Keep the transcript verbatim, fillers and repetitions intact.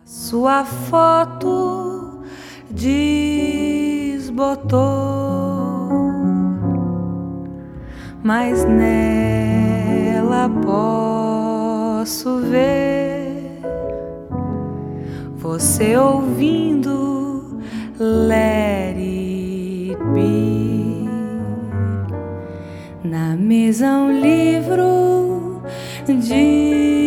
Sua foto desbotou, mas nela posso ver você ouvindo Let It Be. Na mesa um livro de